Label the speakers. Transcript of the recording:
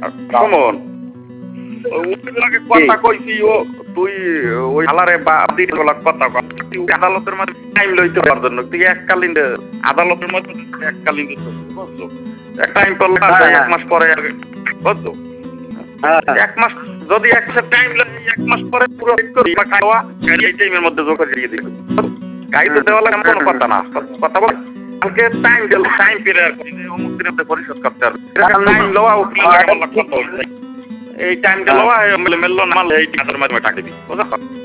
Speaker 1: সুমন ওকে কথা কইছি ও তুই ওই আলারে বা দিলাক কথা কর তুই আদালতের মধ্যে টাইম লইতে পারছ না তুই এককালীন আদালতের মধ্যে এককালীন বুঝছো এক টাইম করলে এক মাস পরে বুঝছো এক মাস যদি একটা টাইম লাগে এক মাস পরে পুরো করি বা খাওয়া এই টাইমের মধ্যে যোগ করে দিয়ে দিই গাইতে দেওয়া লাগে কোনো কথা না কথা বল কালকে টাইম দিল টাইম পেরে অমুক দিনের মধ্যে পরিশোধ করতে হবে টাইম লওয়া উকিল এই টাইম গেল মেললো না এই টাকার মাধ্যমে টাকা দিবি বুঝা